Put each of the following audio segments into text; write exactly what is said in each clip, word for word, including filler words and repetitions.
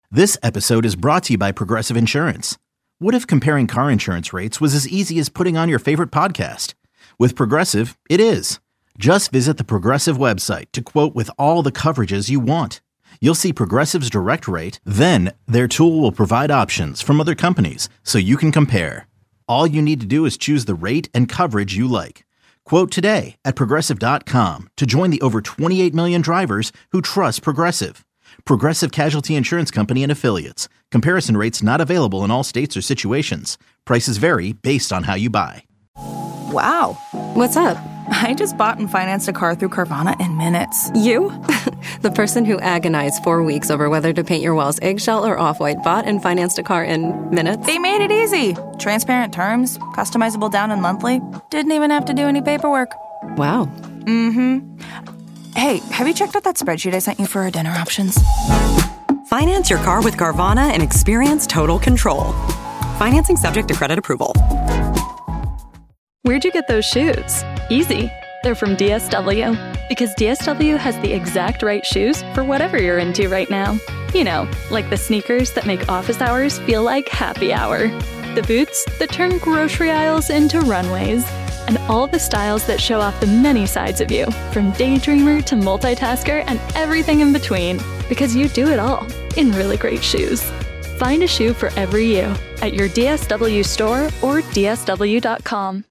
This episode is brought to you by Progressive Insurance. What if comparing car insurance rates was as easy as putting on your favorite podcast? With Progressive, it is. Just visit the Progressive website to quote with all the coverages you want. You'll see Progressive's direct rate, then their tool will provide options from other companies so you can compare. All you need to do is choose the rate and coverage you like. Quote today at progressive dot com to join the over twenty-eight million drivers who trust Progressive. Progressive Casualty Insurance Company and Affiliates. Comparison rates not available in all states or situations. Prices vary based on how you buy. Wow. What's up? I just bought and financed a car through Carvana in minutes. You? The person who agonized four weeks over whether to paint your walls eggshell or off-white bought and financed a car in minutes? They made it easy. Transparent terms, customizable down and monthly. Didn't even have to do any paperwork. Wow. Mm-hmm. Hey, have you checked out that spreadsheet I sent you for our dinner options? Finance your car with Carvana and experience total control. Financing subject to credit approval. Where'd you get those shoes? Easy. They're from D S W. Because D S W has the exact right shoes for whatever you're into right now. You know, like the sneakers that make office hours feel like happy hour. The boots that turn grocery aisles into runways. And all the styles that show off the many sides of you, from daydreamer to multitasker and everything in between. Because you do it all in really great shoes. Find a shoe for every you at your D S W store or D S W dot com.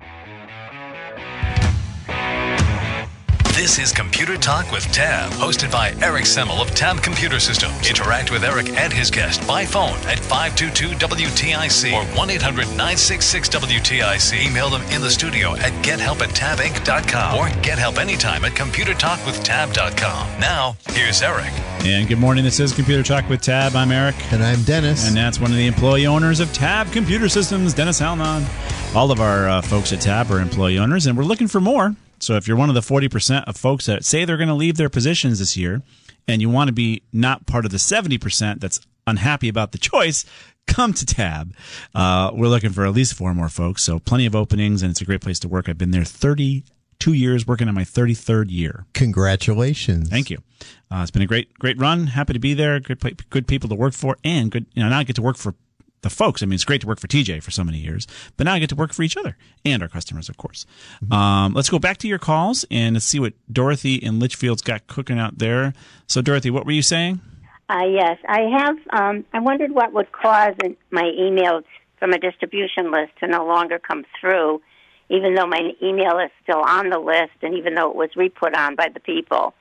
This is Computer Talk with Tab, hosted by Eric Semmel of Tab Computer Systems. Interact with Eric and his guest by phone at five two two W T I C or one eight hundred nine six six W T I C. Email them in the studio at get help at tab inc dot com or get help anytime at computer talk with tab dot com. Now, here's Eric. And good morning. This is Computer Talk with Tab. I'm Eric. And I'm Dennis. And that's one of the employee owners of Tab Computer Systems, Dennis Halman. All of our uh, folks at Tab are employee owners, and we're looking for more. So if you're one of the forty percent of folks that say they're going to leave their positions this year and you want to be not part of the seventy percent that's unhappy about the choice, come to Tab. Uh, we're looking for at least four more folks, so plenty of openings, and it's a great place to work. I've been there thirty-two years, working on my thirty-third year. Congratulations. Thank you. Uh, it's been a great great run. Happy to be there. Good good people to work for, and good, you know, now I get to work for the folks. I mean, it's great to work for T J for so many years, but now I get to work for each other and our customers, of course. Mm-hmm. Um, let's go back to your calls and let's see what Dorothy in Litchfield's got cooking out there. So, Dorothy, what were you saying? Uh, yes, I have. Um, I wondered what would cause my emails from a distribution list to no longer come through, even though my email is still on the list and even though it was re-put on by the people.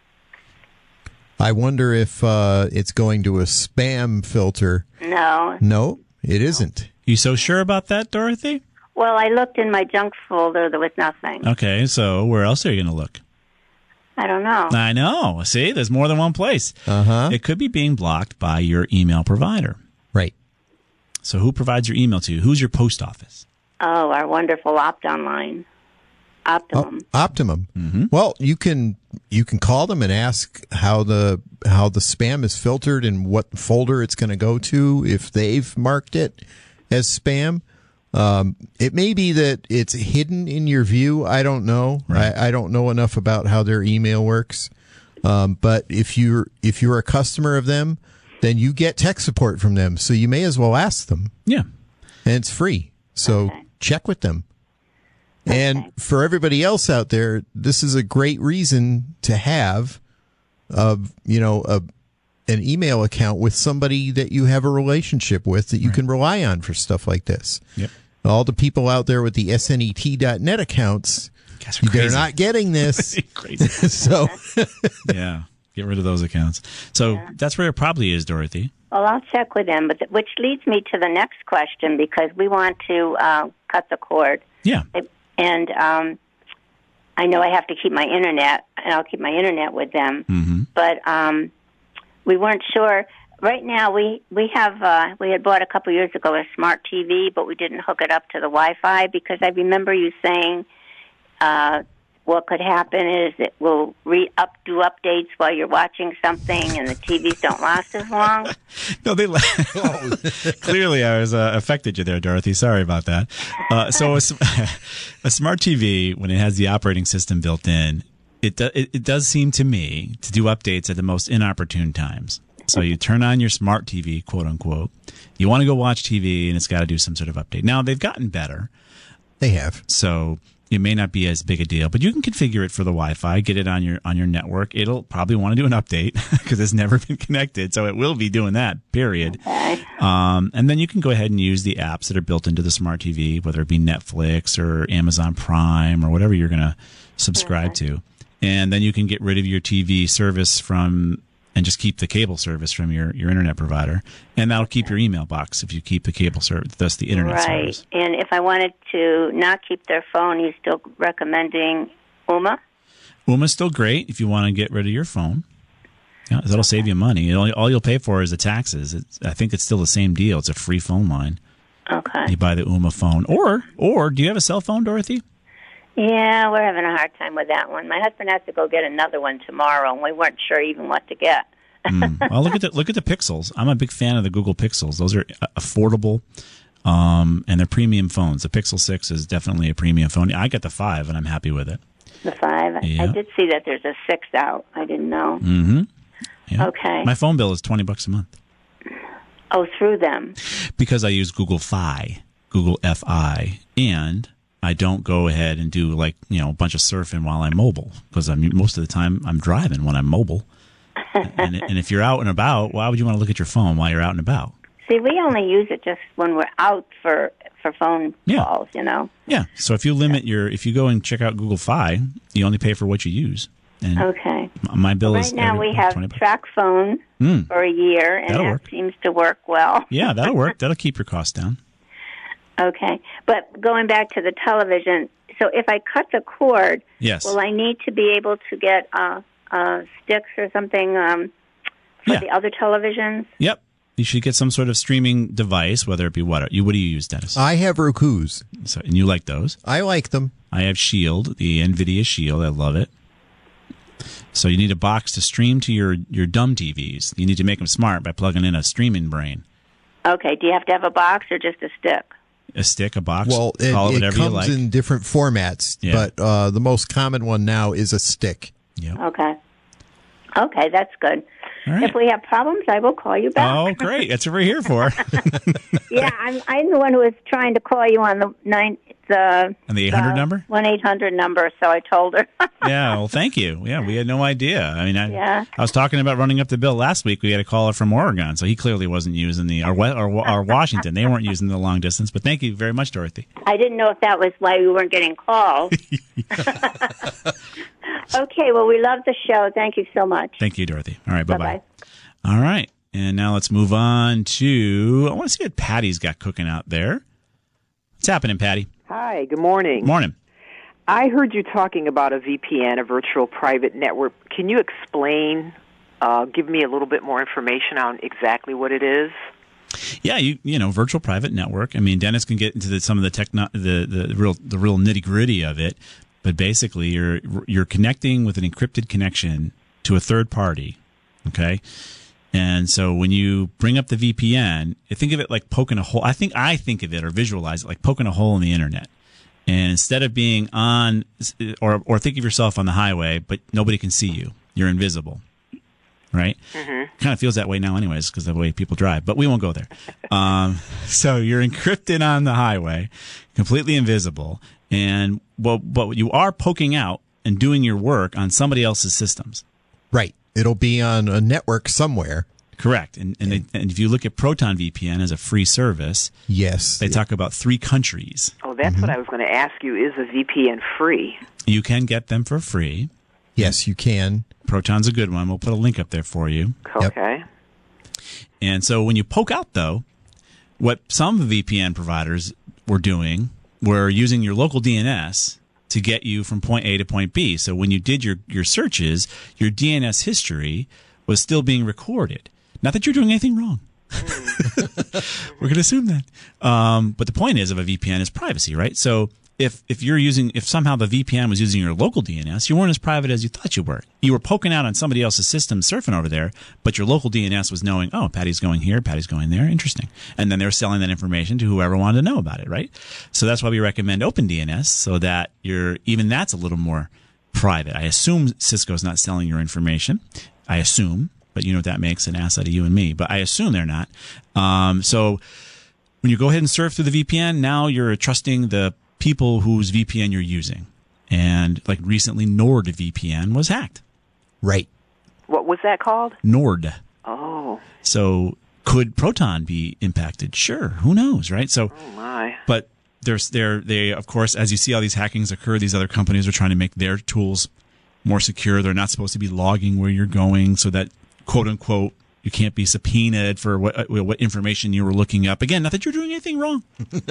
I wonder if uh, it's going to a spam filter. No. No, it isn't. You so sure about that, Dorothy? Well, I looked in my junk folder. There was nothing. Okay, so where else are you going to look? I don't know. I know. See, there's more than one place. Uh-huh. It could be being blocked by your email provider. Right. So who provides your email to you? Who's your post office? Oh, our wonderful Opt Online. Optimum. Oh, Optimum. Mm-hmm. Well, you can you can call them and ask how the how the spam is filtered and what folder it's going to go to if they've marked it as spam. Um, it may be that it's hidden in your view. I don't know. Right. I, I don't know enough about how their email works. Um, but if you're if you're a customer of them, then you get tech support from them. So you may as well ask them. Yeah, and it's free. So okay. Check with them. And for everybody else out there, this is a great reason to have, uh, you know, a, an email account with somebody that you have a relationship with that you right. can rely on for stuff like this. Yep. All the people out there with the S N E T dot net accounts, they're not getting this. Crazy. So, yeah, get rid of those accounts. So yeah. That's where it probably is, Dorothy. Well, I'll check with them, but th- which leads me to the next question because we want to uh, cut the cord. Yeah. It, And um, I know I have to keep my internet, and I'll keep my internet with them. Mm-hmm. But um, we weren't sure. Right now, we we have uh, we had bought a couple years ago a smart T V, but we didn't hook it up to the Wi-Fi because I remember you saying uh, what could happen is it will re up do updates while you're watching something, and the T Vs don't last as long. No, they oh, clearly I was uh, affected you there, Dorothy. Sorry about that. Uh, so a, a smart T V, when it has the operating system built in, it, do, it it does seem to me to do updates at the most inopportune times. So you turn on your smart T V, quote unquote. You want to go watch T V, and it's got to do some sort of update. Now, they've gotten better. They have. So it may not be as big a deal, but you can configure it for the Wi-Fi, get it on your on your network. It'll probably want to do an update because it's never been connected, so it will be doing that, period. Okay. Um, and then you can go ahead and use the apps that are built into the smart T V, whether it be Netflix or Amazon Prime or whatever you're going to subscribe Okay. to. And then you can get rid of your T V service from and just keep the cable service from your, your internet provider. And that'll keep your email box if you keep the cable service, thus the internet right. service. And if I wanted to not keep their phone, you still recommending Ooma? Ooma's still great if you want to get rid of your phone. Yeah, that'll save you money. It only, all you'll pay for is the taxes. It's, I think it's still the same deal. It's a free phone line. Okay. You buy the Ooma phone. Or, or do you have a cell phone, Dorothy? Yeah, we're having a hard time with that one. My husband has to go get another one tomorrow, and we weren't sure even what to get. mm. Well, look at the look at the Pixels. I'm a big fan of the Google Pixels. Those are affordable, um, and they're premium phones. The Pixel six is definitely a premium phone. I got the five, and I'm happy with it. The five? Yeah. I did see that there's a six out. I didn't know. Mm-hmm. Yeah. Okay. My phone bill is twenty bucks a month Oh, through them. because I use Google Fi, Google F I, and I don't go ahead and do like you know a bunch of surfing while I'm mobile because I'm most of the time I'm driving when I'm mobile. and, and if you're out and about, why would you want to look at your phone while you're out and about? See, we only use it just when we're out for for phone Yeah. calls, you know. Yeah. So if you limit your, if you go and check out Google Fi, you only pay for what you use. And Okay. m- my bill Right is now every- we have twenty bucks. track phone Mm. for a year, and That'll that work. seems to work well. Yeah, that'll work. That'll keep your costs down. Okay. But going back to the television, so if I cut the cord, Yes. will I need to be able to get uh, uh, sticks or something um, for Yeah. the other televisions? Yep. You should get some sort of streaming device, whether it be what you. What do you use, Dennis? I have Roku's. So, and you like those? I like them. I have Shield, the NVIDIA Shield. I love it. So you need a box to stream to your, your dumb T Vs. You need to make them smart by plugging in a streaming brain. Okay. Do you have to have a box or just a stick? A stick, a box, Well, it, call it it whatever you comes like. in different formats, Yeah. but uh, the most common one now is a stick. Yep. Okay. Okay, that's good. All right. If we have problems, I will call you back. Oh, great. That's what we're here for. Yeah, I'm, I'm the one who was trying to call you on the nine the And the eight hundred number? one eight hundred number. So I told her. Yeah, well, thank you. Yeah, we had no idea. I mean, I, Yeah. I was talking about running up the bill last week. We had a caller from Oregon, so he clearly wasn't using the or, or, or Washington. They weren't using the long distance. But thank you very much, Dorothy. I didn't know if that was why we weren't getting calls. Okay, well, we love the show. Thank you so much. Thank you, Dorothy. All right, bye bye. Bye-bye. All right, and now let's move on to. I want to see what Patty's got cooking out there. What's happening, Patty? Hi, good morning. Morning. I heard you talking about a V P N, a virtual private network. Can you explain, uh, give me a little bit more information on exactly what it is? Yeah, you you know, virtual private network. I mean, Dennis can get into the, some of the techno, the the real the real nitty gritty of it, but basically, you're you're connecting with an encrypted connection to a third party. Okay, and so when you bring up the V P N, you think of it like poking a hole. I think I think of it or visualize it like poking a hole in the internet. And instead of being on, or or think of yourself on the highway, but nobody can see you, you're invisible. Right? Mm-hmm. Kind of feels that way now anyways because of the way people drive, but we won't go there. um, so you're encrypted on the highway, completely invisible, and but, but you are poking out and doing your work on somebody else's systems. Right. It'll be on a network somewhere. Correct. And and, they, and if you look at Proton V P N as a free service, yes, they talk about three countries. Oh, that's Mm-hmm. what I was going to ask you. Is a V P N free? You can get them for free. Yes, you can. Proton's a good one. We'll put a link up there for you. Okay. And so when you poke out, though, what some V P N providers were doing were using your local D N S to get you from point A to point B. So when you did your, your searches, your D N S history was still being recorded. Not that you're doing anything wrong. We're going to assume that. Um, but the point is of a V P N is privacy, right? So if if you're using, if somehow the V P N was using your local D N S, you weren't as private as you thought you were. You were poking out on somebody else's system surfing over there, but your local D N S was knowing, oh, Patty's going here, Patty's going there, interesting. And then they're selling that information to whoever wanted to know about it, right? So that's why we recommend OpenDNS, so that you're, even that's a little more private. I assume Cisco's not selling your information. I assume. but you know what that makes an ass out of you and me. But I assume they're not. Um, so when you go ahead and surf through the V P N, now you're trusting the people whose V P N you're using. And like recently, NordVPN was hacked. Right. What was that called? Nord. Oh. So could Proton be impacted? Sure. Who knows, right? So, oh my. But there's there they of course, as you see all these hackings occur, these other companies are trying to make their tools more secure. They're not supposed to be logging where you're going, so that quote unquote you can't be subpoenaed for what what information you were looking up. Again, not that you're doing anything wrong.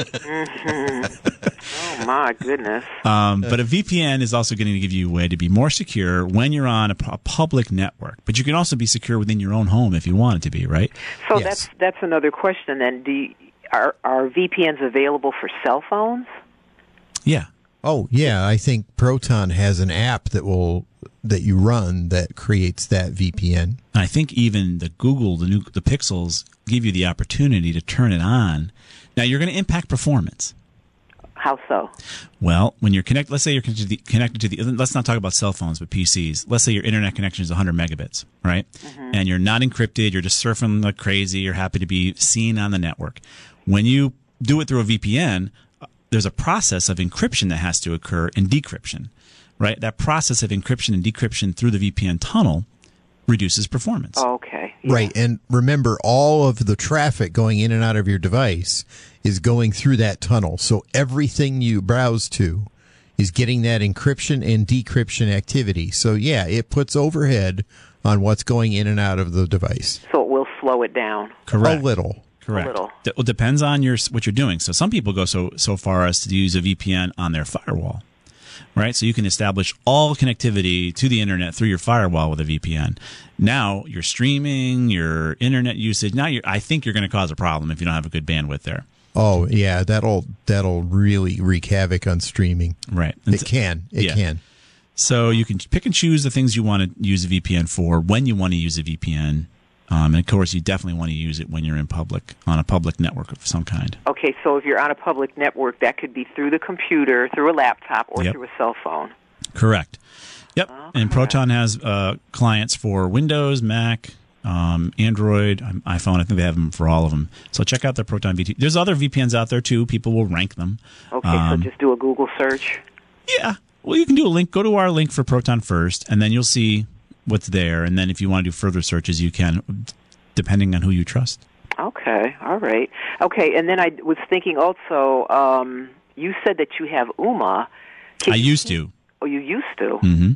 mm-hmm. Oh my goodness. Um, but a V P N is also going to give you a way to be more secure when you're on a, a public network. But you can also be secure within your own home if you want it to be, right? So Yes. that's that's another question then. Do you, are are V P Ns available for cell phones? Yeah. Oh, yeah. I think Proton has an app that will that you run that creates that V P N. I think even the Google, the new the Pixels, give you the opportunity to turn it on. Now you're going to impact performance. How so? Well, when you're connected, let's say you're connected to, the, connected to the, let's not talk about cell phones, but P Cs. Let's say your internet connection is one hundred megabits, right? Mm-hmm. And you're not encrypted. You're just surfing like crazy. You're happy to be seen on the network. When you do it through a V P N, there's a process of encryption that has to occur and decryption, right? That process of encryption and decryption through the V P N tunnel reduces performance. Oh, okay. Yeah. Right. And remember, all of the traffic going in and out of your device is going through that tunnel. So everything you browse to is getting that encryption and decryption activity. So, yeah, it puts overhead on what's going in and out of the device. So it will slow it down. Correct. A little. Correct. A little. D- Well, it depends on your what you're doing. So some people go so so far as to use a V P N on their firewall, right? So you can establish all connectivity to the internet through your firewall with a V P N. Now your streaming, your internet usage. Now you're, I think you're going to cause a problem if you don't have a good bandwidth there. Oh, yeah, that'll that'll really wreak havoc on streaming. Right. And It can. It yeah. can. So you can pick and choose the things you want to use a V P N for, when you want to use a V P N. Um, and, of course, you definitely want to use it when you're in public, on a public network of some kind. Okay, so if you're on a public network, that could be through the computer, through a laptop, or Yep. through a cell phone. Correct. Yep. Okay. And Proton has uh, clients for Windows, Mac, um, Android, um, iPhone. I think they have them for all of them. So check out their Proton V P N. There's other V P Ns out there, too. People will rank them. Okay, Um, so just do a Google search. Yeah. Well, you can do a link. Go to our link for Proton first, and then you'll see what's there. And then if you want to do further searches, you can, depending on who you trust. Okay, all right. Okay, and then I was thinking also, um, you said that you have U M A. Can I you used keep- to. Oh, you used to? Mm-hmm.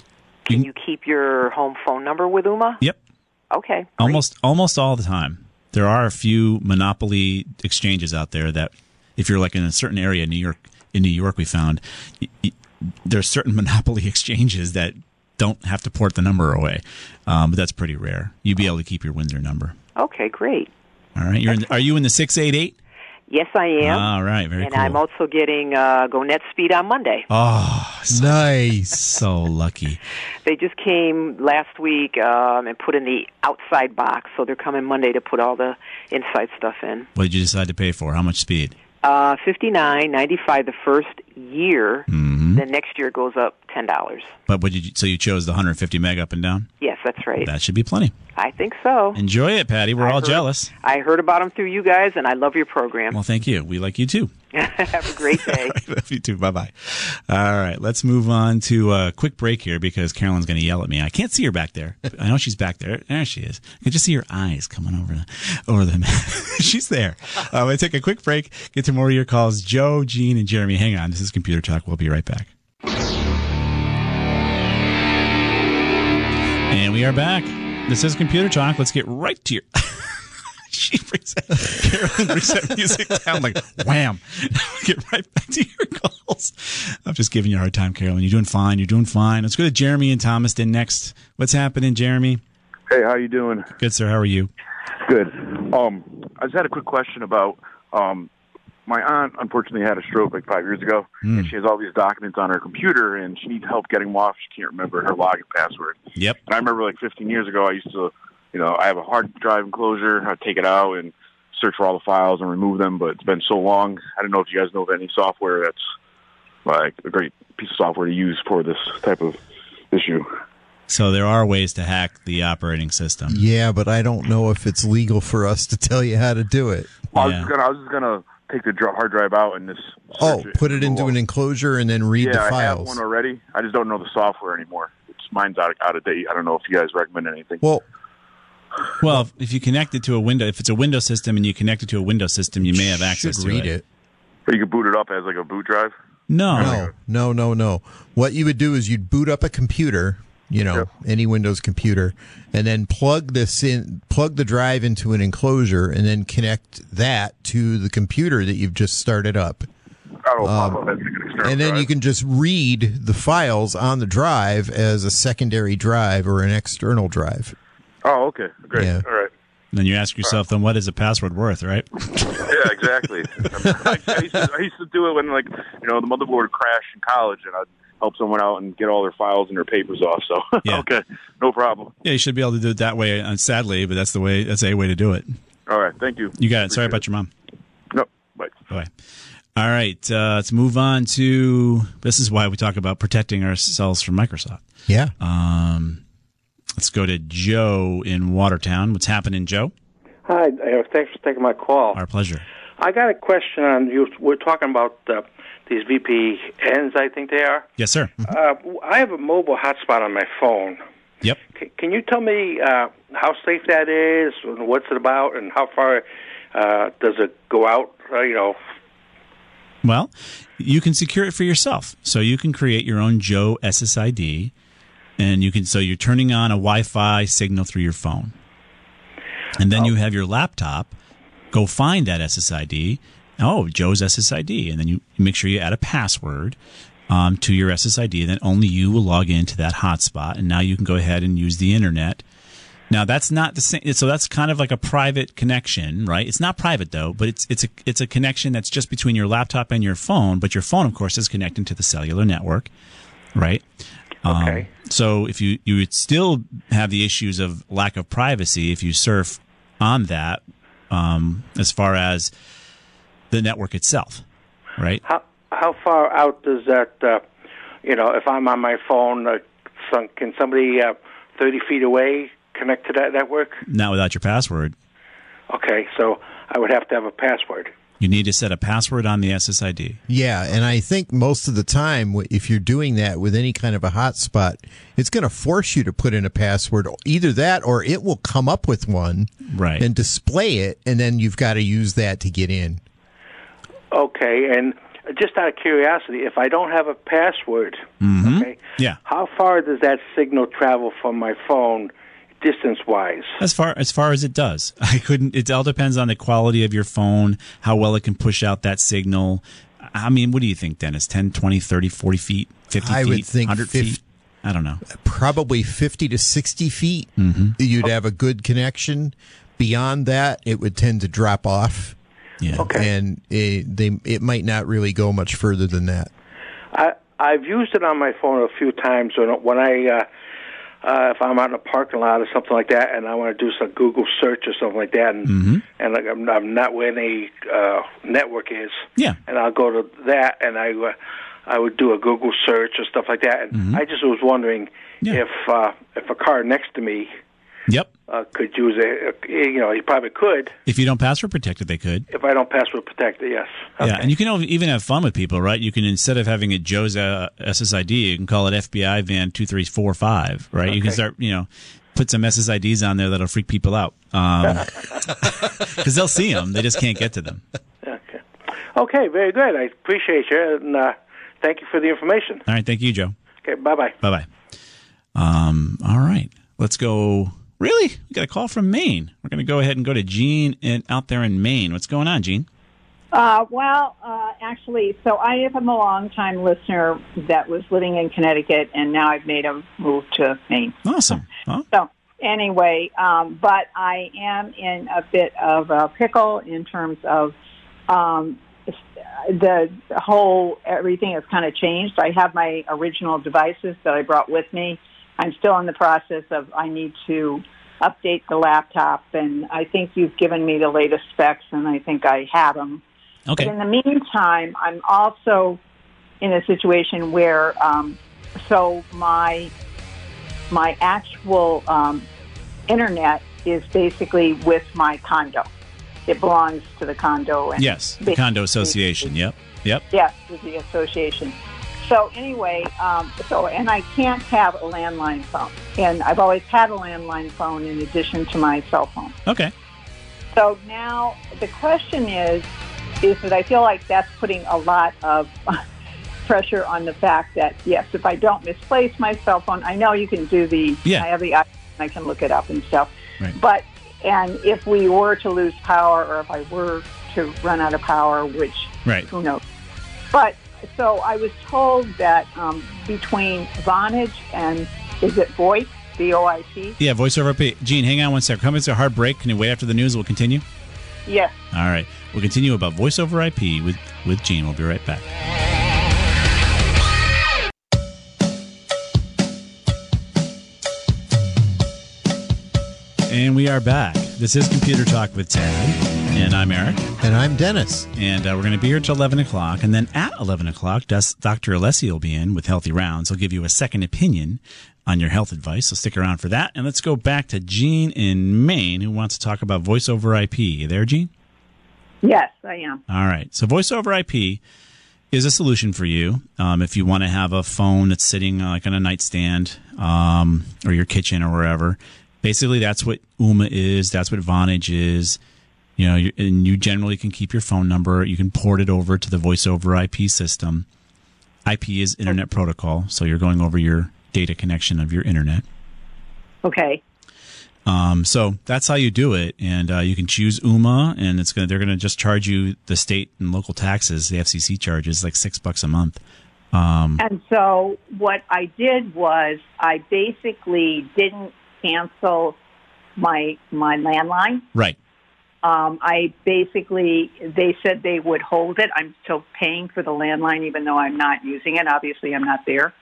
Can you keep your home phone number with U M A? Yep. Okay. Great. Almost almost all the time. There are a few monopoly exchanges out there that, if you're like in a certain area in New York, in New York, we found y- y- there's certain monopoly exchanges that don't have to port the number away, um, but that's pretty rare. You'd be able to keep your Windsor number. Okay, great. All right. You're in, are you in the six eight eight? Yes, I am. All right. Very and cool. I'm also getting uh, Go Net Speed on Monday. Oh, so, Nice. so lucky. They just came last week um, and put in the outside box, so they're coming Monday to put all the inside stuff in. What did you decide to pay for? How much speed? Uh, fifty-nine ninety-five the first year. Mm-hmm. Then next year it goes up ten dollars. But what did you, so you chose the one hundred fifty meg up and down? Yes, that's right. That should be plenty. I think so. Enjoy it, Patty. We're I all heard- jealous. I heard about them through you guys, and I love your program. Well, thank you. We like you too. Have a great day. Love you too. Bye bye. All right, let's move on to a quick break here because Carolyn's going to yell at me. I can't see her back there. I know she's back there. There she is. I can just see her eyes coming over the, over the. She's there. Uh, I'm going to take a quick break. Get to more of your calls. Joe, Gene, and Jeremy. Hang on. This is Computer Talk. We'll be right back. And we are back. This is Computer Talk. Let's get right to your. She brings that, Carolyn brings that music down like wham. Get right back to your calls. I'm just giving you a hard time, Carolyn. You're doing fine. You're doing fine. Let's go to Jeremy and Thomaston next. What's happening, Jeremy? Hey, how you doing? Good, sir. How are you? Good. Um, I just had a quick question about um, my aunt. Unfortunately, had a stroke like five years ago, Mm. and she has all these documents on her computer, and she needs help getting them off. She can't remember her login password. Yep. And I remember like fifteen years ago, I used to. You know, I have a hard drive enclosure. I'd take it out and search for all the files and remove them, but it's been so long. I don't know if you guys know of any software that's like a great piece of software to use for this type of issue. So there are ways to hack the operating system. Yeah, but I don't know if it's legal for us to tell you how to do it. Well, I was Yeah. just gonna, I was just gonna take the dr- hard drive out and just Oh, search it. put it into an enclosure and then read yeah, the I have files. one already. I just don't know the software anymore. It's mine's out out of date. I don't know if you guys recommend anything. Well, Well, if, if you connect it to a window, if it's a Windows system and you connect it to a Windows system, you may have should access to read it. it. But you can boot it up as like a boot drive. No. No, no, no, no. What you would do is you'd boot up a computer, you know, Yep. any Windows computer, and then plug this in, plug the drive into an enclosure, and then connect that to the computer that you've just started up. That'll pop up as like an external And then drive. you can just read the files on the drive as a secondary drive or an external drive. Oh, okay, great. Yeah. All right. And then you ask yourself, then what is a password worth, right? Yeah, exactly. I, I, used to, I used to do it when, like, you know, the motherboard would crash in college, and I'd help someone out and get all their files and their papers off. So, Yeah. okay, no problem. Yeah, you should be able to do it that way, uh, sadly, but that's the way. That's a way to do it. All right, thank you. You got it. Sorry Appreciate about your mom. No, bye. Bye. All right, uh, let's move on to. This is why we talk about protecting ourselves from Microsoft. Yeah. Um, let's go to Joe in Watertown. What's happening, Joe? Hi, Eric. Thanks for taking my call. Our pleasure. I got a question on you. We're talking about uh, these V P Ns, I think they are. Yes, sir. Uh, I have a mobile hotspot on my phone. Yep. C- can you tell me uh, how safe that is, and what's it about, and how far uh, does it go out? Uh, you know. Well, you can secure it for yourself. So you can create your own Joe S S I D, and you can. So you're turning on a Wi-Fi signal through your phone, and then you have your laptop go find that S S I D. Oh, Joe's S S I D, and then you make sure you add a password um, to your S S I D, and then only you will log into that hotspot, and now you can go ahead and use the internet. Now that's not the same. So that's kind of like a private connection, right? It's not private though, but it's it's a it's a connection that's just between your laptop and your phone. But your phone, of course, is connecting to the cellular network, right? Okay. Um, so if you you would still have the issues of lack of privacy if you surf on that, um, as far as the network itself, right? How how far out does that? Uh, you know, if I'm on my phone, uh, some, can somebody uh, thirty feet away connect to that network? Not without your password. Okay, so I would have to have a password. You need to set a password on the S S I D. Yeah, and I think most of the time, if you're doing that with any kind of a hotspot, it's going to force you to put in a password. Either that, or it will come up with one, right, and display it, and then you've got to use that to get in. Okay, and just out of curiosity, if I don't have a password, mm-hmm. okay, yeah, how far does that signal travel from my phone, distance-wise? As far as far as it does, I couldn't. It all depends on the quality of your phone, how well it can push out that signal. I mean, what do you think, Dennis? ten, twenty, thirty, forty feet, fifty I feet, would think one hundred fif- feet? I don't know. Probably fifty to sixty feet. Mm-hmm. You'd have a good connection. Beyond that, it would tend to drop off. Yeah. Okay. And it, they it might not really go much further than that. I, I've used it on my phone a few times when, when I, uh, uh, if I'm out in a parking lot or something like that, and I want to do some Google search or something like that, and mm-hmm. and like, I'm, I'm not where any uh, network is, yeah, and I'll go to that, and I, uh, I would do a Google search or stuff like that, and mm-hmm. I just was wondering yeah. if uh, if a car next to me, yep, uh, could use it. You know, he probably could. If you don't password protect it, they could. If I don't password protect it, yes. Okay. Yeah, and you can even have fun with people, right? You can, instead of having a Joe's uh, S S I D, you can call it F B I van two three four five, right? Okay. You can start, you know, put some S S I Ds on there that'll freak people out. Because um, they'll see them, they just can't get to them. Okay. Okay, very good. I appreciate you, and uh, thank you for the information. All right, thank you, Joe. Okay, bye-bye. Bye-bye. Um, all right, let's go. Really? We got a call from Maine. We're going to go ahead and go to Gene in, out there in Maine. What's going on, Gene? Uh, well, uh, actually, so I am a long-time listener that was living in Connecticut, and now I've made a move to Maine. Awesome. Huh? So anyway, um, but I am in a bit of a pickle in terms of um, the whole, everything has kind of changed. I have my original devices that I brought with me. I'm still in the process of, I need to update the laptop, and I think you've given me the latest specs, and I think I have them. Okay. But in the meantime, I'm also in a situation where, um, so my my actual um, internet is basically with my condo. It belongs to the condo. And yes, the condo association. Yep, yep. Yes, with the association. So anyway, um, so and I can't have a landline phone, and I've always had a landline phone in addition to my cell phone. Okay. So now the question is, is that I feel like that's putting a lot of pressure on the fact that yes, if I don't misplace my cell phone, I know you can do the. Yeah. I have the. I can look it up and stuff. Right. But and if we were to lose power, or if I were to run out of power, which right. who knows, but. So I was told that um, between Vonage and, is it VoIP, V O I P? Yeah, voice over I P. Gene, hang on one second. Coming to a hard break. Can you wait after the news? We'll continue? Yes. All right. We'll continue about voice over I P with, with Gene. We'll be right back. And we are back. This is Computer Talk with Tab. And I'm Eric. And I'm Dennis. And uh, we're going to be here till eleven o'clock. And then at eleven o'clock, Doctor Alessi will be in with Healthy Rounds. He'll give you a second opinion on your health advice. So stick around for that. And let's go back to Gene in Maine, who wants to talk about voice over I P. You there, Gene? Yes, I am. All right. So voice over I P is a solution for you um, if you want to have a phone that's sitting uh, like on a nightstand um, or your kitchen or wherever. Basically, that's what Ooma is. That's what Vonage is. You know, you, and you generally can keep your phone number. You can port it over to the voice over I P system. I P is Internet Protocol, so you're going over your data connection of your Internet. Okay. Um, so that's how you do it, and uh, you can choose Ooma, and it's gonna they're gonna just charge you the state and local taxes. The F C C charges like six bucks a month. Um, and so what I did was I basically didn't cancel my my landline. Right. Um, I basically, they said they would hold it. I'm still paying for the landline, even though I'm not using it. Obviously, I'm not there.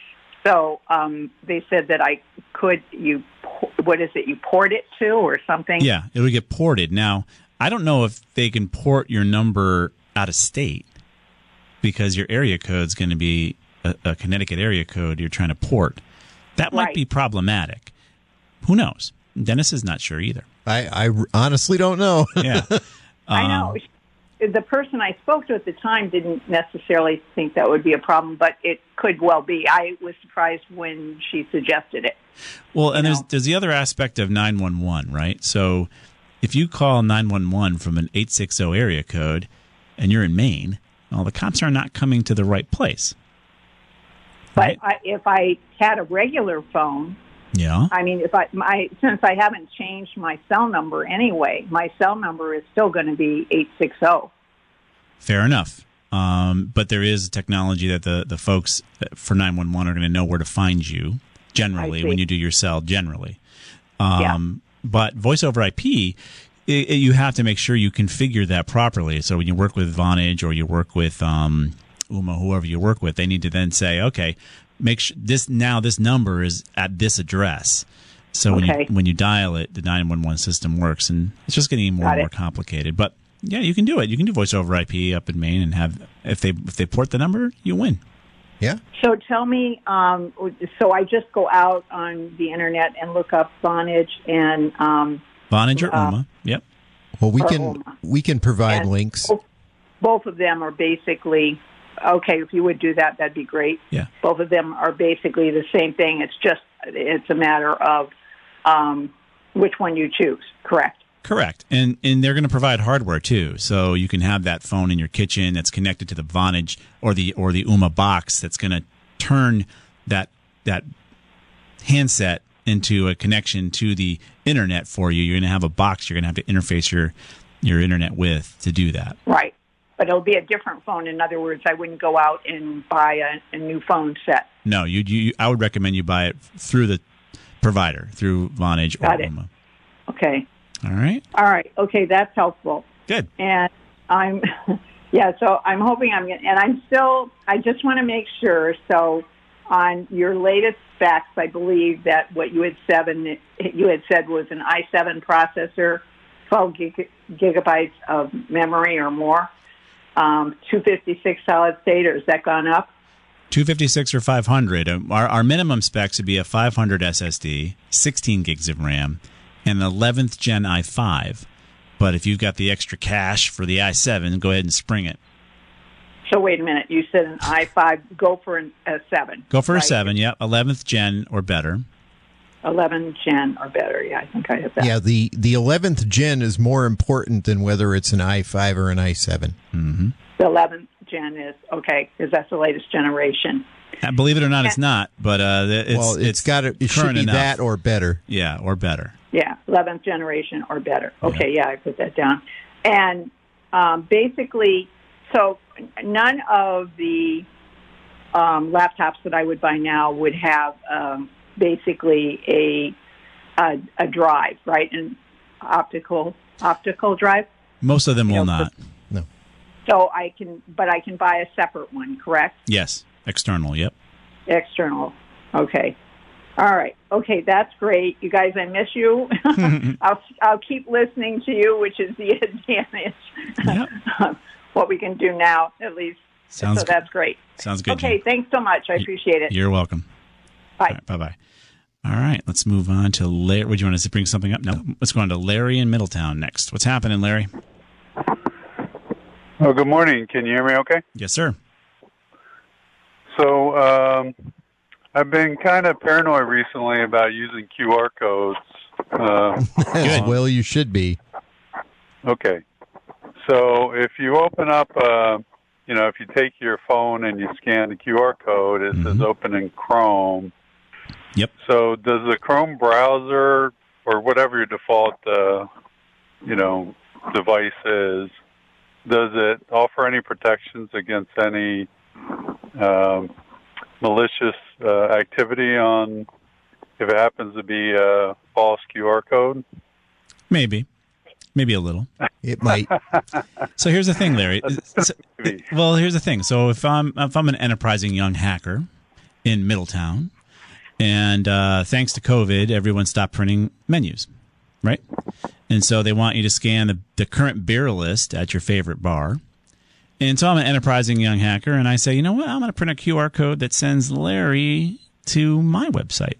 So um, they said that I could, you, what is it, you port it to or something? Yeah, it would get ported. Now, I don't know if they can port your number out of state because your area code is going to be a, a Connecticut area code you're trying to port. That might Right. be problematic. Who knows? Dennis is not sure either. I, I honestly don't know. Yeah. I know. The person I spoke to at the time didn't necessarily think that would be a problem, but it could well be. I was surprised when she suggested it. Well, and there's there's the other aspect of nine one one, right? So if you call nine one one from an eight six zero area code and you're in Maine, well, the cops are not coming to the right place. But I, if I had a regular phone, yeah. I mean, if I my since I haven't changed my cell number anyway, my cell number is still going to be eight six zero. Fair enough. Um, but there is technology that the, the folks for nine one one are going to know where to find you generally when you do your cell generally. Um, yeah. But voice over I P, it, it, you have to make sure you configure that properly. So when you work with Vonage or you work with um, Ooma, whoever you work with, they need to then say, okay, make sure this now this number is at this address. So when okay. you when you dial it, the nine one one system works, and it's just getting more and more complicated. But yeah, you can do it. You can do voice over I P up in Maine, and have if they if they port the number, you win. Yeah. So tell me, um, so I just go out on the internet and look up Vonage and um, Vonage or uh, Ooma. Yep. Well, we can Ooma. we can provide and links. Both, both of them are basically okay. If you would do that, that'd be great. Yeah. Both of them are basically the same thing. It's just it's a matter of um, which one you choose. Correct. Correct. And and they're going to provide hardware too. So you can have that phone in your kitchen that's connected to the Vonage or the or the Ooma box that's going to turn that that handset into a connection to the internet for you. You're going to have a box you're going to have to interface your your internet with to do that. Right. But it'll be a different phone. In other words, I wouldn't go out and buy a, a new phone set. No, you you I would recommend you buy it through the provider, through Vonage or Got it. Ooma. Okay. All right. All right. Okay, that's helpful. Good. And I'm, yeah. So I'm hoping I'm going, and I'm still. I just want to make sure. So on your latest facts, I believe that what you had seven, you had said was an i seven processor, twelve gig, gigabytes of memory or more, um, two fifty-six solid state, or has that gone up? two fifty-six or five hundred. Our, our minimum specs would be a five hundred S S D, sixteen gigs of RAM, and an eleventh gen i five. But if you've got the extra cash for the i seven, go ahead and spring it. So wait a minute. You said an i five. Go for an, a seven. Go for right? a seven, yep. eleventh gen or better. eleven gen or better. Yeah, I think I have that. Yeah, the, the eleventh gen is more important than whether it's an i five or an i seven. Mm-hmm. The eleventh gen is, okay, because that's the latest generation. Uh, believe it or not, it's not, but uh, it's, well, it's, it's got it should be enough. that or better. Yeah, or better. Yeah, eleventh generation or better. Okay, yeah, I put that down. And um, basically, so none of the um, laptops that I would buy now would have um, basically a, a a drive, right? An optical optical drive. Most of them You will know, not. No. So I can, but I can buy a separate one, correct? Yes, external. Yep. External. Okay. All right. Okay, that's great. You guys, I miss you. I'll I'll keep listening to you, which is the advantage. Yep. What we can do now, at least. Sounds so good. that's great. Sounds good. Okay, Jim. thanks so much. I appreciate it. You're welcome. Bye. All right, bye-bye. All right, let's move on to Larry. Would you want us to bring something up? No. Let's go on to Larry in Middletown next. What's happening, Larry? Oh, good morning. Can you hear me okay? Yes, sir. So, um, I've been kind of paranoid recently about using Q R codes. Uh, As well you should be. Okay. So if you open up, uh, you know, if you take your phone and you scan the Q R code, it Mm-hmm. says open in Chrome. Yep. So does the Chrome browser or whatever your default, uh, you know, device is, does it offer any protections against any um, malicious uh, activity on if it happens to be a false Q R code? Maybe. Maybe a little. It might. So here's the thing, Larry. So- well, here's the thing. So if I'm if I'm an enterprising young hacker in Middletown, and uh, thanks to COVID, everyone stopped printing menus, right? And so they want you to scan the, the current beer list at your favorite bar. And so I'm an enterprising young hacker, and I say, you know what? I'm going to print a Q R code that sends Larry to my website.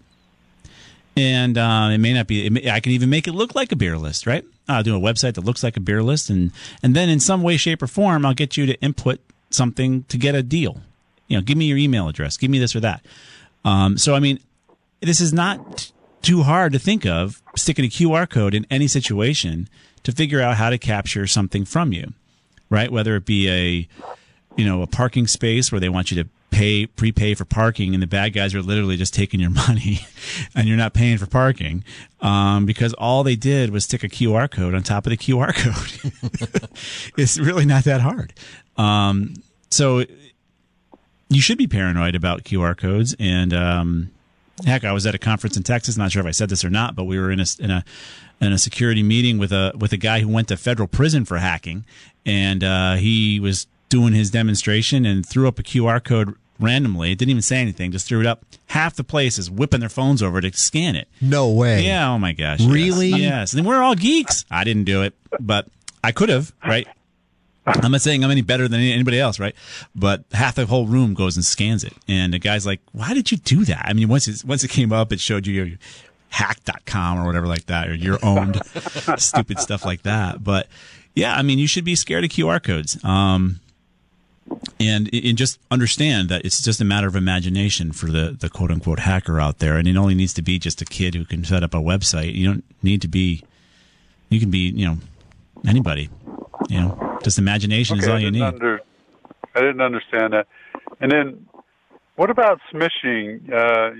And uh, it may not be, it may, I can even make it look like a beer list, right? I'll do a website that looks like a beer list, and, and then in some way, shape, or form, I'll get you to input something to get a deal. You know, give me your email address, give me this or that. Um, so, I mean, this is not t- too hard to think of, sticking a Q R code in any situation to figure out how to capture something from you, right? Whether it be a, you know, a parking space where they want you to pay prepay for parking, and the bad guys are literally just taking your money and you're not paying for parking um, because all they did was stick a Q R code on top of the Q R code. It's really not that hard. Um, so you should be paranoid about Q R codes. And um, heck, I was at a conference in Texas. Not sure if I said this or not, but we were in a in a in a security meeting with a with a guy who went to federal prison for hacking, and uh, he was doing his demonstration and threw up a Q R code randomly. It didn't even say anything, just threw it up. Half the place is whipping their phones over to scan it. No way. Yeah, oh my gosh. Really? Yes. Yes. And we're all geeks. I didn't do it, but I could have, right? I'm not saying I'm any better than anybody else, right? But half the whole room goes and scans it. And the guy's like, why did you do that? I mean, once it, once it came up, it showed you your hack dot com or whatever like that, or your owned stupid stuff like that. But yeah, I mean, you should be scared of Q R codes. Um, And, and just understand that it's just a matter of imagination for the, the quote unquote hacker out there. And it only needs to be just a kid who can set up a website. You don't need to be, you can be, you know, anybody, you know, just imagination Okay, is all I you didn't need. Under, I didn't understand that. And then what about smishing? Uh,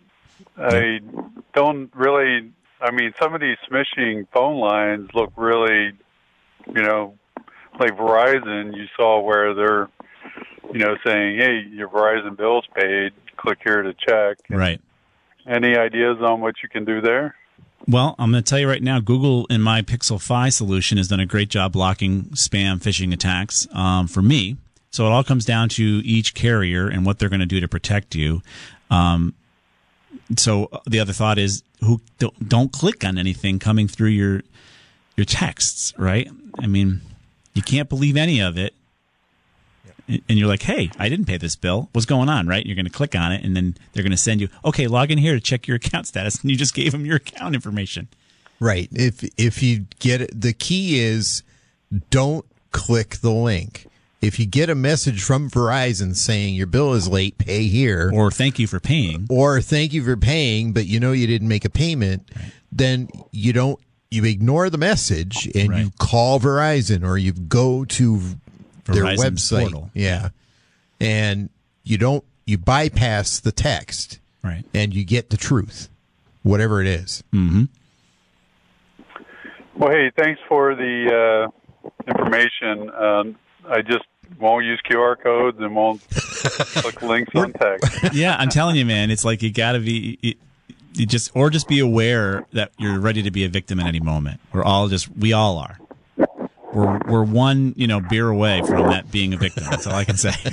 I don't really, I mean, some of these smishing phone lines look really, you know, like Verizon, you saw where they're, you know, saying, hey, your Verizon bill's paid, click here to check. Right. Any ideas on what you can do there? Well, I'm going to tell you right now, Google in my Pixel five solution has done a great job blocking spam phishing attacks um, for me. So it all comes down to each carrier and what they're going to do to protect you. Um, so the other thought is, who don't, don't click on anything coming through your your texts, right? I mean, you can't believe any of it. and you're like, hey, I didn't pay this bill. What's going on, right? You're going to click on it, and then they're going to send you, okay, log in here to check your account status, and you just gave them your account information. Right. If if you get it, the key is don't click the link. If you get a message from Verizon saying your bill is late, pay here. Or thank you for paying. Or thank you for paying, but you know you didn't make a payment, right. Then you don't, you ignore the message and right. you call Verizon or you go to their Verizon's website. Portal. Yeah. And you don't, you bypass the text. Right. And you get the truth, whatever it is. Mm-hmm. Well, hey, thanks for the uh, information. Um, I just won't use Q R codes and won't click links on text. Yeah, I'm telling you, man, it's like you got to be you, you just or just be aware that you're ready to be a victim at any moment. We're all just we all are. We're we're one, you know, beer away from that being a victim. That's all I can say.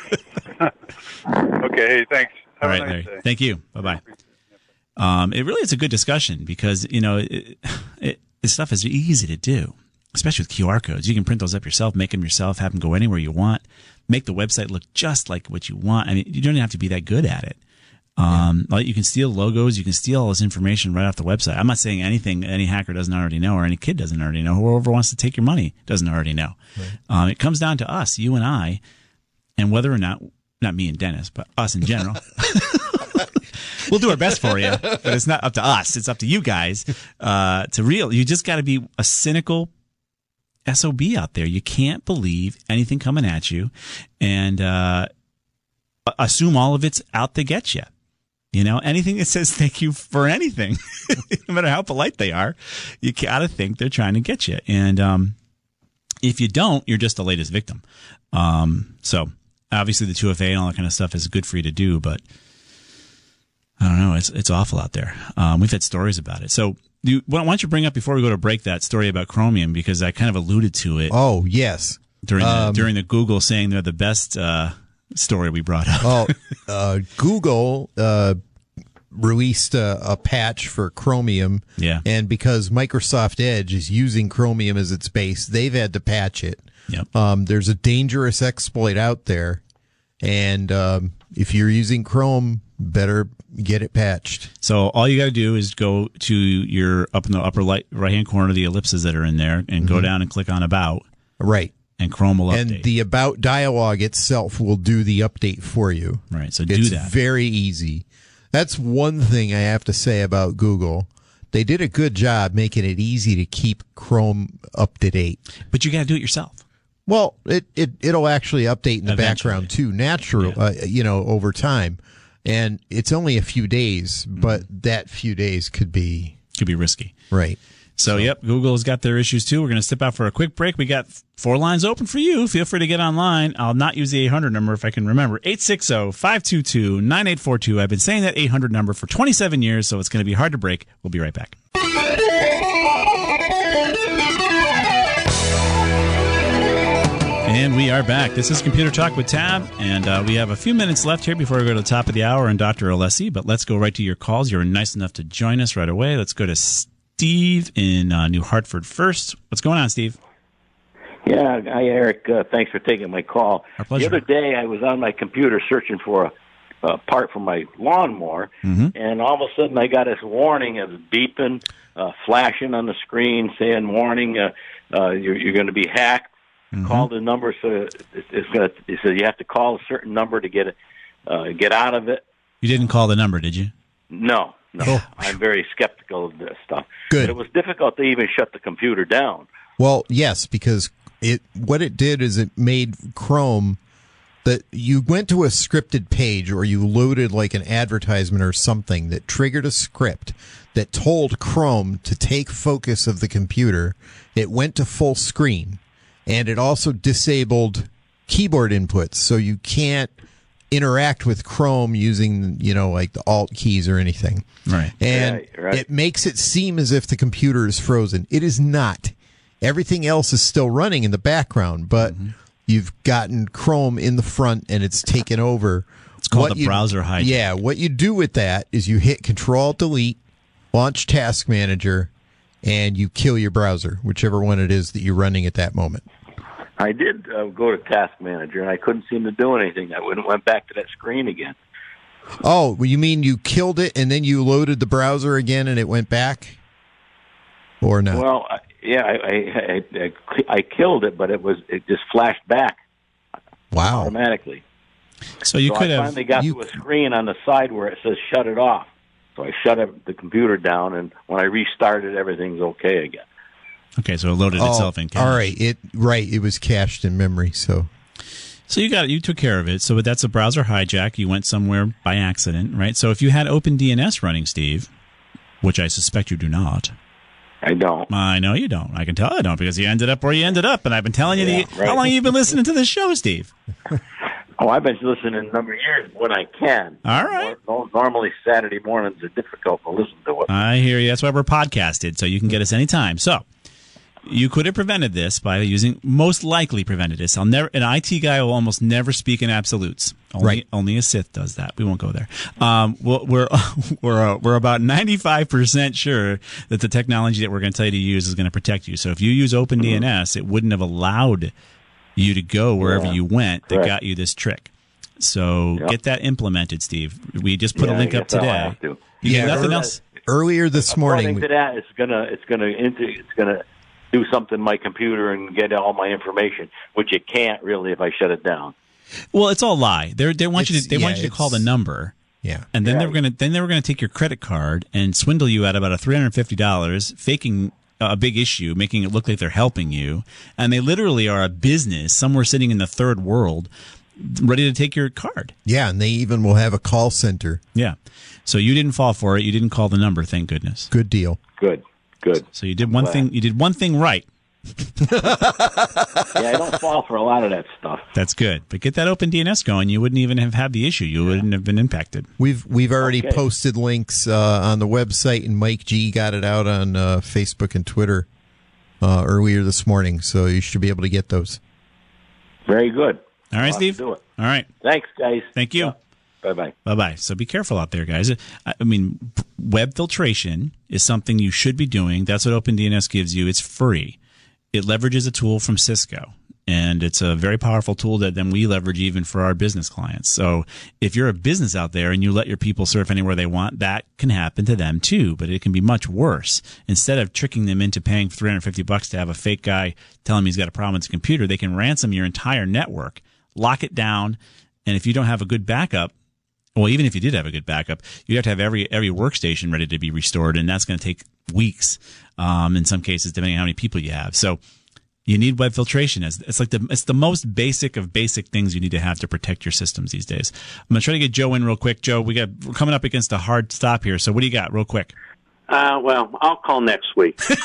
Okay, hey, thanks. Have all right, a nice Larry. day. Thank you. Bye-bye. Um, it really is a good discussion because, you know, it, it, this stuff is easy to do. Especially with Q R codes. You can print those up yourself, make them yourself, have them go anywhere you want, make the website look just like what you want. I mean, you don't even have to be that good at it. Um, yeah. Like you can steal logos, you can steal all this information right off the website. I'm not saying anything any hacker doesn't already know or any kid doesn't already know. Whoever wants to take your money doesn't already know. Right. Um, it comes down to us, you and I, and whether or not, not me and Dennis, but us in general. We'll do our best for you, but it's not up to us. It's up to you guys uh, to real. You just got to be a cynical S O B out there. You can't believe anything coming at you and uh, assume all of it's out to get you. You know, anything that says thank you for anything, no matter how polite they are, you got to think they're trying to get you. And um, if you don't, you're just the latest victim. Um, so obviously the two F A and all that kind of stuff is good for you to do, but I don't know. It's it's awful out there. Um, we've had stories about it. So you, why don't you bring up before we go to break that story about Chromium, because I kind of alluded to it. Oh, yes. During the, um, during the Google saying they're the best uh, story we brought up. Oh, uh, Google uh, released a, a patch for Chromium. Yeah. And because Microsoft Edge is using Chromium as its base, they've had to patch it. Yep. Um, there's a dangerous exploit out there. And um, if you're using Chrome, better get it patched. So all you got to do is go to your up in the upper right hand corner, the ellipses that are in there, and mm-hmm. go down and click on About. Right. And Chrome will update. And the About dialog itself will do the update for you. Right. So do it's that. It's very easy. That's one thing I have to say about Google. They did a good job making it easy to keep Chrome up to date. But you got to do it yourself. Well, it, it, it'll actually update in the Eventually. background too, natural, yeah. uh, you know, over time. And it's only a few days, but mm-hmm. that few days could be... Could be risky. Right. So, so, yep, Google's got their issues too. We're going to step out for a quick break. We got four lines open for you. Feel free to get online. I'll not use the eight hundred number if I can remember. eight six zero, five two two, nine eight four two. I've been saying that eight hundred number for twenty-seven years, so it's going to be hard to break. We'll be right back. And we are back. This is Computer Talk with Tab, and uh, we have a few minutes left here before we go to the top of the hour and Doctor Alessi, but let's go right to your calls. You're nice enough to join us right away. Let's go to Steve in uh, New Hartford first. What's going on, Steve? Yeah, hi, Eric. Uh, thanks for taking my call. Our pleasure. The other day, I was on my computer searching for a, a part for my lawnmower, mm-hmm. and all of a sudden I got this warning. It was beeping, uh, flashing on the screen, saying, warning, uh, uh, you're, you're going to be hacked. Mm-hmm. Call the number. So it's going to. It says you have to call a certain number to get it, uh, get out of it. You didn't call the number, did you? No, no. Oh. I'm very skeptical of this stuff. Good. But it was difficult to even shut the computer down. Well, yes, because it what it did is it made Chrome that you went to a scripted page or you loaded like an advertisement or something that triggered a script that told Chrome to take focus of the computer. It went to full screen. And it also disabled keyboard inputs, so you can't interact with Chrome using, you know, like the Alt keys or anything. Right. And right, right. it makes it seem as if the computer is frozen. It is not. Everything else is still running in the background, but mm-hmm. you've gotten Chrome in the front and it's taken over. It's called what the you, browser hijack. Yeah, what you do with that is you hit Control-Delete, launch Task Manager, and you kill your browser, whichever one it is that you're running at that moment. I did uh, go to Task Manager, and I couldn't seem to do anything. I went, went back to that screen again. Oh, well, you mean you killed it and then you loaded the browser again and it went back? Or not? Well, I, yeah, I, I, I, I killed it, but it was it just flashed back. Wow. Automatically. So you so could I have finally got you, to a screen on the side where it says shut it off. So I shut it, the computer down, and when I restarted, everything's okay again. Okay, so it loaded oh, itself in cache. All right, it right, it was cached in memory, so So you got it, you took care of it. So that's a browser hijack. You went somewhere by accident, right? So if you had OpenDNS running, Steve, which I suspect you do not. I don't. I know you don't. I can tell I don't because you ended up where you ended up, and I've been telling you Yeah, the, right. how long have you been listening to this show, Steve? Oh, I've been listening a number of years when I can. All right. Nor- Normally Saturday mornings are difficult to listen to it. I hear you. That's why we're podcasted, so you can get us anytime. So you could have prevented this by using, most likely prevented this. I'll never. An I T guy will almost never speak in absolutes. Only, Right. Only a Sith does that. We won't go there. Um, we're we're we're, uh, we're about ninety-five percent sure that the technology that we're going to tell you to use is going to protect you. So if you use OpenDNS, mm-hmm. it wouldn't have allowed you to go wherever yeah. you went that Correct. got you this trick. So Yep. get that implemented, Steve. We just put Yeah, a link I up guess I'll today. have to. You Yeah, get nothing early- else. Earlier this morning, According to that, it's gonna it's gonna into it's gonna do something to my computer and get all my information, which it can't really if I shut it down. Well, it's all lie. They they want you It's- to they yeah, want you to call the it's- number. yeah. And then Yeah. they were gonna then they were gonna take your credit card and swindle you at about a three hundred and fifty dollars, faking a big issue, making it look like they're helping you. And they literally are a business somewhere sitting in the third world, ready to take your card. Yeah, and they even will have a call center. Yeah. So you didn't fall for it. You didn't call the number. Thank goodness. Good deal. Good, good. So you did one Glad. thing. You did one thing right. Yeah, I don't fall for a lot of that stuff. That's good. But get that OpenDNS going. You wouldn't even have had the issue. You wouldn't have been impacted. We've we've already Okay. posted links uh, on the website, and Mike G got it out on uh, Facebook and Twitter uh, earlier this morning, so you should be able to get those. Very good. All right, I'll have Steve. to do it. All right. Thanks, guys. Thank you. Bye bye. Bye bye. So be careful out there, guys. I I mean, web filtration is something you should be doing. That's what OpenDNS gives you. It's free. It leverages a tool from Cisco, and it's a very powerful tool that then we leverage even for our business clients. So if you're a business out there and you let your people surf anywhere they want, that can happen to them too, but it can be much worse. Instead of tricking them into paying three hundred fifty bucks to have a fake guy tell him he's got a problem with his computer, they can ransom your entire network, lock it down, and if you don't have a good backup, well, even if you did have a good backup, you'd have to have every every workstation ready to be restored, and that's going to take weeks um, in some cases, depending on how many people you have. So you need web filtration. It's, it's like the it's the most basic of basic things you need to have to protect your systems these days. I'm going to try to get Joe in real quick. Joe, we got we're coming up against a hard stop here. So what do you got, real quick? Uh, well, I'll call next week. All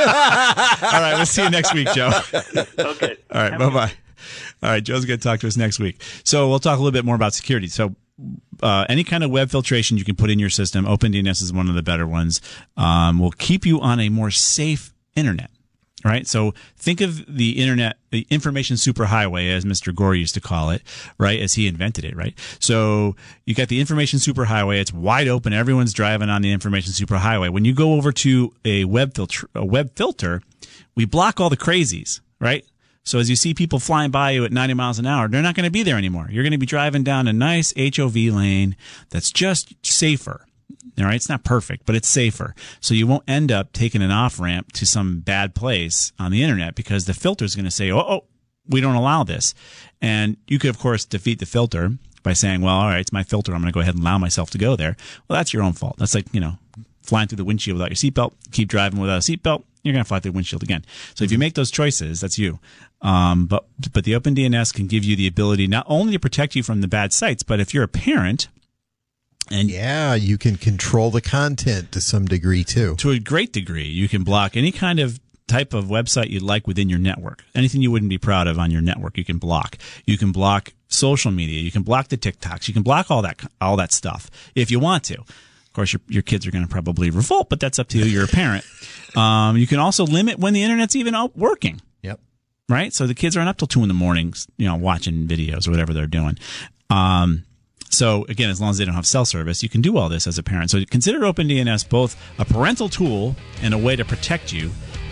right, we'll see you next week, Joe. Okay. All right, bye bye. All right, Joe's going to talk to us next week. So we'll talk a little bit more about security. So uh, any kind of web filtration you can put in your system, OpenDNS is one of the better ones, um, will keep you on a more safe internet. Right? So think of the internet, the information superhighway, as Mister Gore used to call it, right? As he invented it, right? So you got the information superhighway. It's wide open. Everyone's driving on the information superhighway. When you go over to a web filter, a web filter, we block all the crazies, right? So as you see people flying by you at ninety miles an hour, they're not going to be there anymore. You're going to be driving down a nice H O V lane that's just safer. All right, it's not perfect, but it's safer. So you won't end up taking an off-ramp to some bad place on the internet because the filter is going to say, oh, oh, we don't allow this. And you could, of course, defeat the filter by saying, well, all right, it's my filter. I'm going to go ahead and allow myself to go there. Well, that's your own fault. That's like, you know, flying through the windshield without your seatbelt. Keep driving without a seatbelt. You're going to fly through the windshield again. So if you make those choices, that's you. Um, but, but the OpenDNS can give you the ability not only to protect you from the bad sites, but if you're a parent, and yeah, you can control the content to some degree too. To a great degree, you can block any kind of type of website you'd like within your network. Anything you wouldn't be proud of on your network, you can block. You can block social media. You can block the TikToks. You can block all that all that stuff if you want to. Of course, your your kids are going to probably revolt, but that's up to you. You're a parent. Um, you can also limit when the internet's even out working. Yep. Right. So the kids aren't up till two in the morning, you know, watching videos or whatever they're doing. Um, So, again, as long as they don't have cell service, you can do all this as a parent. So consider OpenDNS both a parental tool and a way to protect you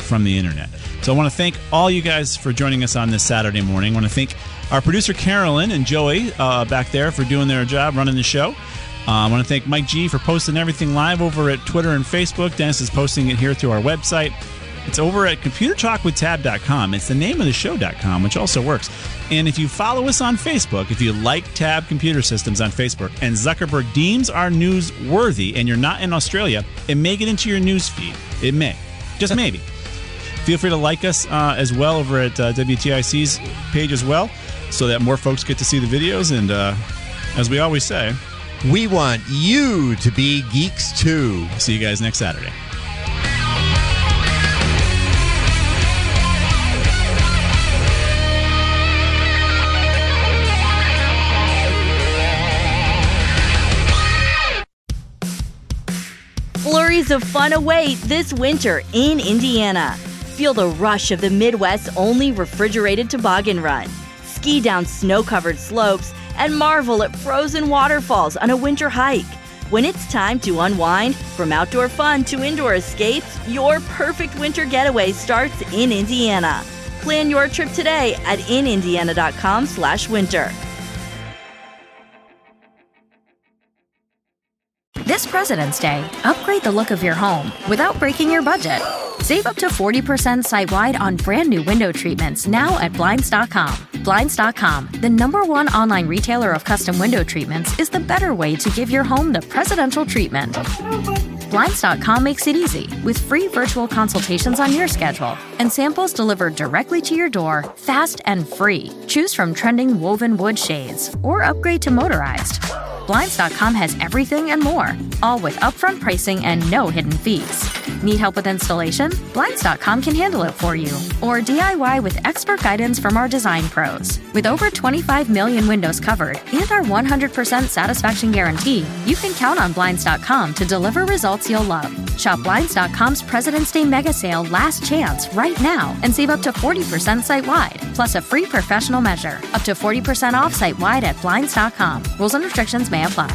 from the internet. So I want to thank all you guys for joining us on this Saturday morning. I want to thank our producer Carolyn and Joey uh, back there for doing their job running the show. Uh, I want to thank Mike G for posting everything live over at Twitter and Facebook. Dennis is posting it here through our website. It's over at computer talk with tab dot com. It's the name of the show dot com, which also works. And if you follow us on Facebook, if you like Tab Computer Systems on Facebook, and Zuckerberg deems our news worthy, and you're not in Australia, it may get into your news feed. It may. Just maybe. Feel free to like us uh, as well over at uh, W T I C's page as well, so that more folks get to see the videos. And uh, as we always say, we want you to be geeks too. See you guys next Saturday. Flurries of fun await this winter in Indiana. Feel the rush of the Midwest's only refrigerated toboggan run. Ski down snow-covered slopes and marvel at frozen waterfalls on a winter hike. When it's time to unwind, from outdoor fun to indoor escapes, your perfect winter getaway starts in Indiana. Plan your trip today at in indiana dot com slash winter. This President's Day, upgrade the look of your home without breaking your budget. Save up to forty percent site-wide on brand new window treatments now at Blinds dot com. Blinds dot com, the number one online retailer of custom window treatments, is the better way to give your home the presidential treatment. Blinds dot com makes it easy with free virtual consultations on your schedule and samples delivered directly to your door, fast and free. Choose from trending woven wood shades or upgrade to motorized. Blinds dot com has everything and more, all with upfront pricing and no hidden fees. Need help with installation? Blinds dot com can handle it for you. Or D I Y with expert guidance from our design pros. With over twenty-five million windows covered and our one hundred percent satisfaction guarantee, you can count on Blinds dot com to deliver results you'll love. Shop Blinds dot com's President's Day Mega Sale Last Chance right now and save up to forty percent site-wide, plus a free professional measure. Up to forty percent off site-wide at Blinds dot com. Rules and restrictions may apply.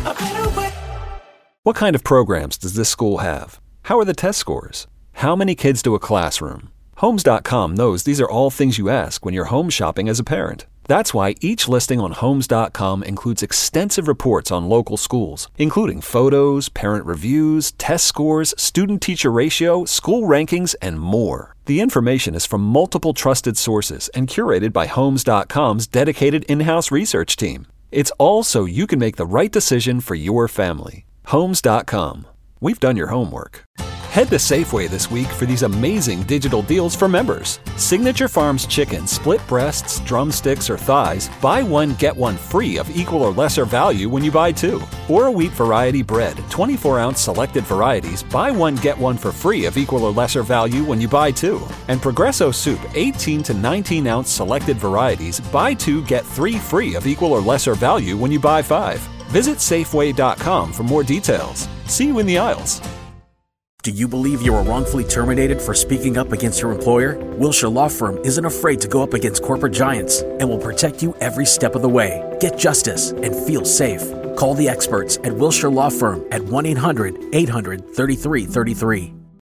What kind of programs does this school have? How are the test scores? How many kids do a classroom? Homes dot com knows these are all things you ask when you're home shopping as a parent. That's why each listing on Homes dot com includes extensive reports on local schools, including photos, parent reviews, test scores, student-teacher ratio, school rankings, and more. The information is from multiple trusted sources and curated by Homes dot com's dedicated in-house research team. It's all so you can make the right decision for your family. Homes dot com. We've done your homework. Head to Safeway this week for these amazing digital deals for members. Signature Farms chicken, split breasts, drumsticks, or thighs, buy one, get one free of equal or lesser value when you buy two. Or a wheat variety bread, twenty-four ounce selected varieties, buy one, get one for free of equal or lesser value when you buy two. And Progresso soup, eighteen to nineteen ounce selected varieties, buy two, get three free of equal or lesser value when you buy five. Visit Safeway dot com for more details. See you in the aisles. Do you believe you were wrongfully terminated for speaking up against your employer? Wilshire Law Firm isn't afraid to go up against corporate giants and will protect you every step of the way. Get justice and feel safe. Call the experts at Wilshire Law Firm at one eight hundred eight hundred thirty-three thirty-three.